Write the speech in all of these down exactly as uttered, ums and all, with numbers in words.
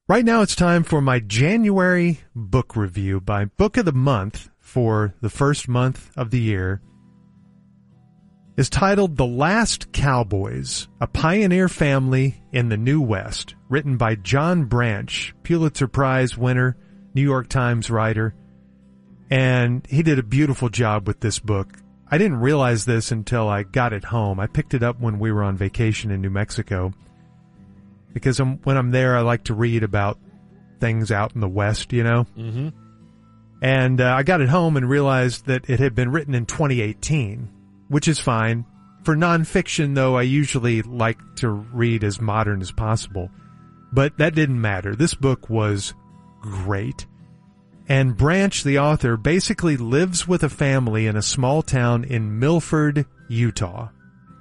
Right now it's time for my January book review. My book of the month for the first month of the year is titled The Last Cowboys, A Pioneer Family in the New West, written by John Branch, Pulitzer Prize winner, New York Times writer, and he did a beautiful job with this book. I didn't realize this until I got it home. I picked it up when we were on vacation in New Mexico, because I'm, when I'm there, I like to read about things out in the West, you know? Mm-hmm. And uh, I got it home and realized that it had been written in twenty eighteen, which is fine. For nonfiction, though, I usually like to read as modern as possible. But that didn't matter. This book was great. And Branch, the author, basically lives with a family in a small town in Milford, Utah.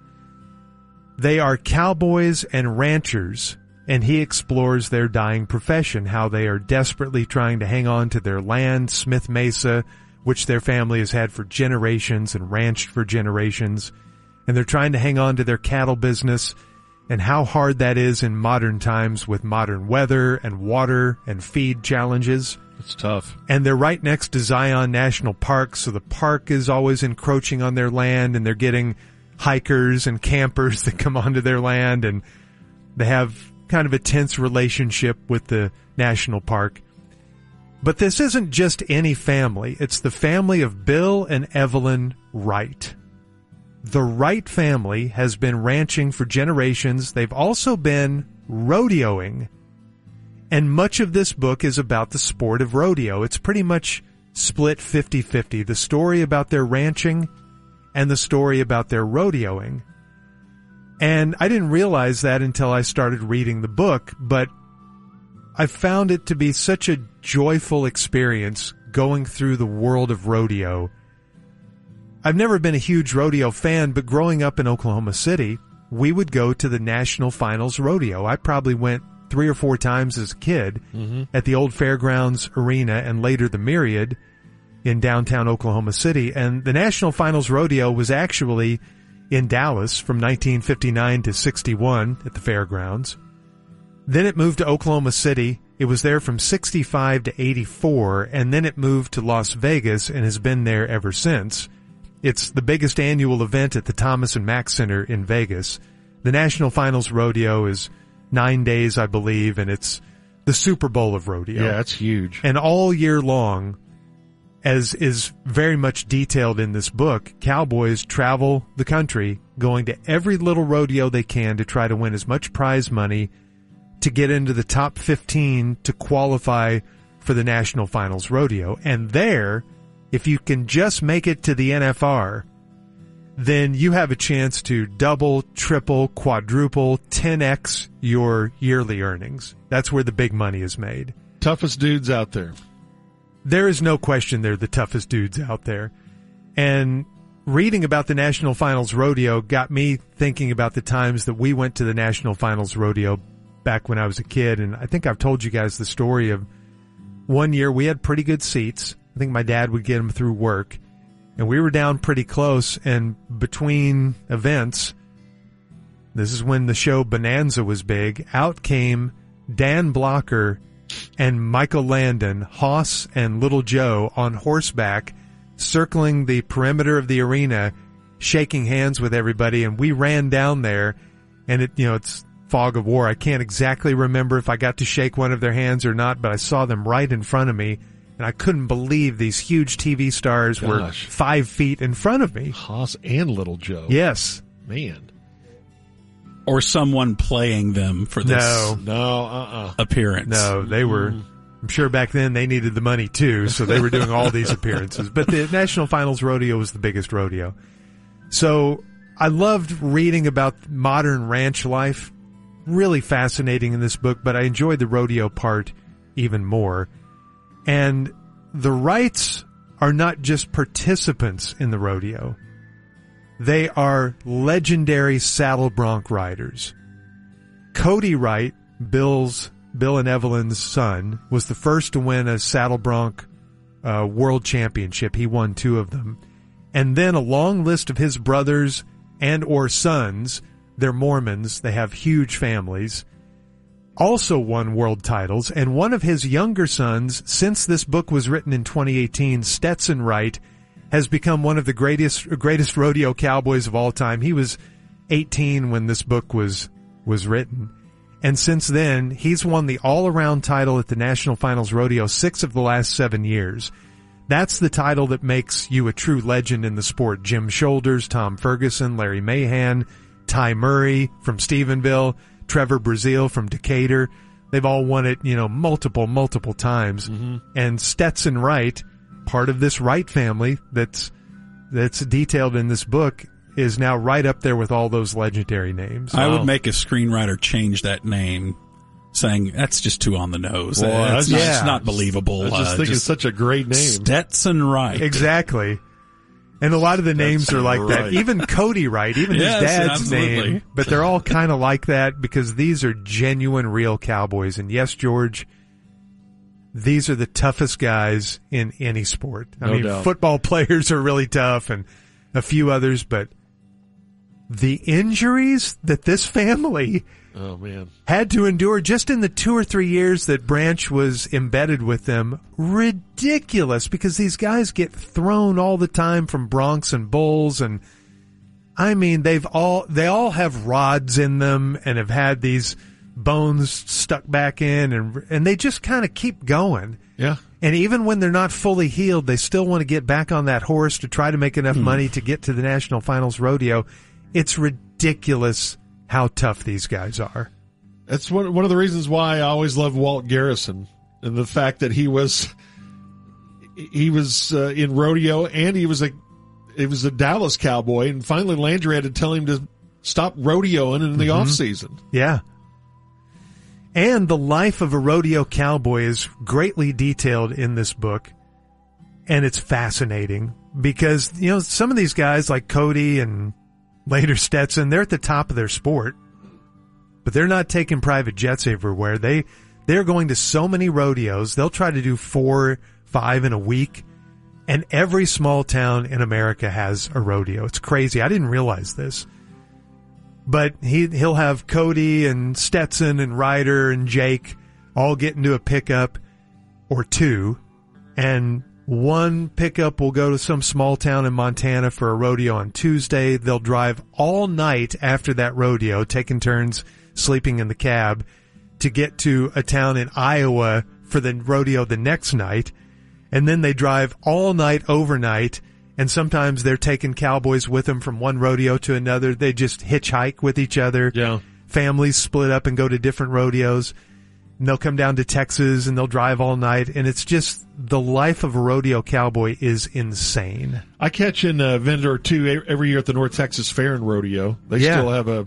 They are cowboys and ranchers, and he explores their dying profession, how they are desperately trying to hang on to their land, Smith Mesa, which their family has had for generations and ranched for generations, and they're trying to hang on to their cattle business, and how hard that is in modern times with modern weather and water and feed challenges. It's tough. And they're right next to Zion National Park, so the park is always encroaching on their land, and they're getting hikers and campers that come onto their land, and they have kind of a tense relationship with the national park. But this isn't just any family. It's the family of Bill and Evelyn Wright. The Wright family has been ranching for generations. They've also been rodeoing. And much of this book is about the sport of rodeo. It's pretty much split fifty-fifty. The story about their ranching and the story about their rodeoing. And I didn't realize that until I started reading the book, but I found it to be such a joyful experience going through the world of rodeo. I've never been a huge rodeo fan, but growing up in Oklahoma City, we would go to the National Finals Rodeo. I probably went three or four times as a kid mm-hmm. at the old Fairgrounds Arena and later the Myriad in downtown Oklahoma City. And the National Finals Rodeo was actually in Dallas from nineteen fifty-nine to sixty-one at the Fairgrounds. Then it moved to Oklahoma City. It was there from sixty-five to eighty-four, and then it moved to Las Vegas and has been there ever since. It's the biggest annual event at the Thomas and Mack Center in Vegas. The National Finals Rodeo is nine days, I believe, and it's the Super Bowl of rodeo. Yeah, it's huge. And all year long, as is very much detailed in this book, cowboys travel the country going to every little rodeo they can to try to win as much prize money to get into the top fifteen to qualify for the National Finals Rodeo. And there, if you can just make it to the N F R, then you have a chance to double, triple, quadruple, ten x your yearly earnings. That's where the big money is made. Toughest dudes out there. There is no question they're the toughest dudes out there. And reading about the National Finals Rodeo got me thinking about the times that we went to the National Finals Rodeo back when I was a kid. And I think I've told you guys the story of one year we had pretty good seats. I think my dad would get them through work. And we were down pretty close, and between events, this is when the show Bonanza was big, out came Dan Blocker and Michael Landon, Hoss and Little Joe on horseback, circling the perimeter of the arena, shaking hands with everybody, and we ran down there, and it, you know, it's fog of war. I can't exactly remember if I got to shake one of their hands or not, but I saw them right in front of me. And I couldn't believe these huge T V stars Gosh. were five feet in front of me. Hoss and Little Joe. Yes. Man. Or someone playing them for this No. No, uh-uh. appearance. No, they were, I'm sure back then they needed the money too, so they were doing all these appearances. But the National Finals Rodeo was the biggest rodeo. So I loved reading about modern ranch life. Really fascinating in this book, but I enjoyed the rodeo part even more. And the Wrights are not just participants in the rodeo. They are legendary saddle bronc riders. Cody Wright, Bill's, Bill and Evelyn's son, was the first to win a saddle bronc uh, world championship. He won two of them. And then a long list of his brothers and or sons, they're Mormons, they have huge families, also won world titles, and one of his younger sons, since this book was written in twenty eighteen, Stetson Wright, has become one of the greatest greatest rodeo cowboys of all time. He was eighteen when this book was was written, and since then, he's won the all-around title at the National Finals Rodeo six of the last seven years. That's the title that makes you a true legend in the sport. Jim Shoulders, Tom Ferguson, Larry Mahan, Ty Murray from Stephenville, Trevor Brazile from Decatur. They've all won it, you know, multiple, multiple times. Mm-hmm. And Stetson Wright, part of this Wright family that's that's detailed in this book, is now right up there with all those legendary names. I Wow. would make a screenwriter change that name, saying that's just too on the nose. Well, I it's, was not, just- it's not believable. I was just Uh, thinking just such a great name. Stetson Wright. Exactly. And a lot of the names are like that. right. Even Cody Wright, even Yes, his dad's absolutely. name. But they're all kind of like that because these are genuine, real cowboys. And yes, George, these are the toughest guys in any sport. I No mean, doubt. football players are really tough and a few others, but the injuries that this family Oh, man. had to endure just in the two or three years that Branch was embedded with them, ridiculous, because these guys get thrown all the time from broncs and bulls, and I mean they've all they all have rods in them and have had these bones stuck back in, and and they just kind of keep going. Yeah. And even when they're not fully healed, they still want to get back on that horse to try to make enough money to get to the National Finals Rodeo. It's ridiculous how tough these guys are. That's one one of the reasons why I always loved Walt Garrison, and the fact that he was he was uh, in rodeo, and he was a he was a Dallas cowboy, and finally Landry had to tell him to stop rodeoing in the off season. Yeah. And the life of a rodeo cowboy is greatly detailed in this book, and it's fascinating because, you know, some of these guys like Cody and later Stetson, they're at the top of their sport, but they're not taking private jets everywhere. They, they're going to so many rodeos. They'll try to do four, five in a week, and every small town in America has a rodeo. It's crazy. I didn't realize this. But he, he'll have Cody and Stetson and Ryder and Jake all get into a pickup or two, and one pickup will go to some small town in Montana for a rodeo on Tuesday. They'll drive all night after that rodeo, taking turns sleeping in the cab, to get to a town in Iowa for the rodeo the next night. And then they drive all night overnight, and sometimes they're taking cowboys with them from one rodeo to another. They just hitchhike with each other. Yeah. Families split up and go to different rodeos. And they'll come down to Texas and they'll drive all night. And it's just, the life of a rodeo cowboy is insane. I catch an uh, vendor or two every year at the North Texas Fair and Rodeo. They Yeah. still have a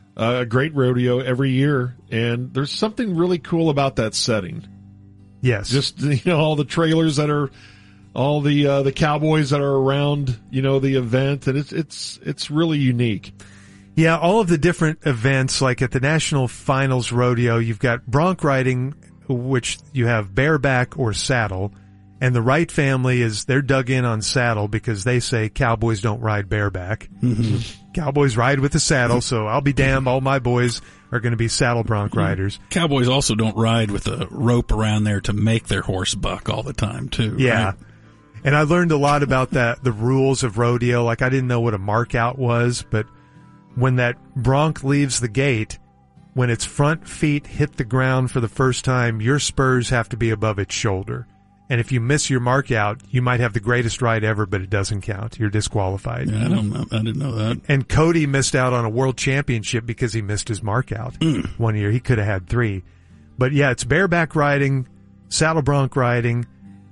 a great rodeo every year, and there's something really cool about that setting. Yes. Just, you know, all the trailers that are, all the uh, the cowboys that are around, you know, the event, and it's it's it's really unique. Yeah, all of the different events, like at the National Finals Rodeo, you've got bronc riding, which you have bareback or saddle, and the Wright family is, they're dug in on saddle because they say cowboys don't ride bareback. Mm-hmm. Cowboys ride with the saddle, so I'll be damned, all my boys are going to be saddle bronc riders. Cowboys also don't ride with a rope around there to make their horse buck all the time, too. Yeah. Right? And I learned a lot about that, the rules of rodeo. Like, I didn't know what a mark out was, but when that bronc leaves the gate, when its front feet hit the ground for the first time, your spurs have to be above its shoulder. And if you miss your mark out, you might have the greatest ride ever, but it doesn't count. You're disqualified. Yeah, I don't know. I didn't know that. And Cody missed out on a world championship because he missed his mark out Mm. one year. He could have had three. But yeah, it's bareback riding, saddle bronc riding,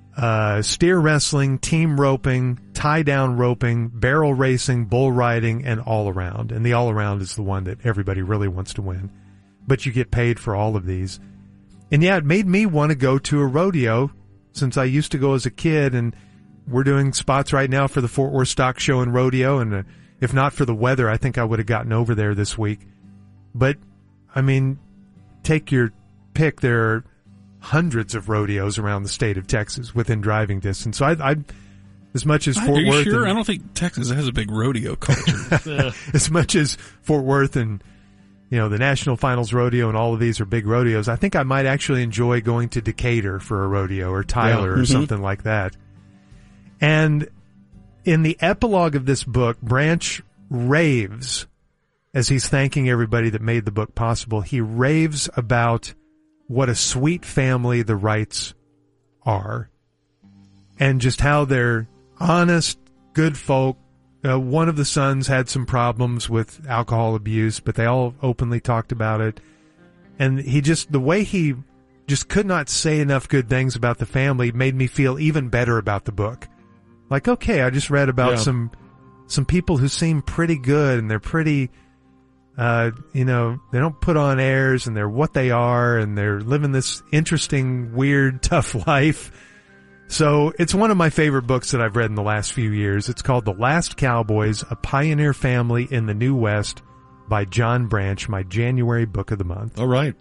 uh, steer wrestling, team roping, tie down roping, barrel racing, bull riding, and all around. And the all around is the one that everybody really wants to win. But you get paid for all of these. And yeah, it made me want to go to a rodeo, since I used to go as a kid, and we're doing spots right now for the Fort Worth Stock Show and Rodeo, and uh, if not for the weather, I think I would have gotten over there this week. But, I mean, take your pick. There are hundreds of rodeos around the state of Texas within driving distance. So I, I as much as Fort Are you Worth, sure? and, I don't think Texas has a big rodeo culture. as much as Fort Worth and you know, the National Finals Rodeo and all of these are big rodeos. I think I might actually enjoy going to Decatur for a rodeo or Tyler Yeah. or Mm-hmm. something like that. And in the epilogue of this book, Branch raves as he's thanking everybody that made the book possible. He raves about what a sweet family the Wrights are and just how they're honest, good folk. Uh, one of the sons had some problems with alcohol abuse, but they all openly talked about it. And he just, the way he just could not say enough good things about the family made me feel even better about the book. Like, okay, I just read about Yeah. some, some people who seem pretty good and they're pretty, uh, you know, they don't put on airs and they're what they are and they're living this interesting, weird, tough life. So it's one of my favorite books that I've read in the last few years. It's called The Last Cowboys, A Pioneer Family in the New West by John Branch, my January book of the month. All right.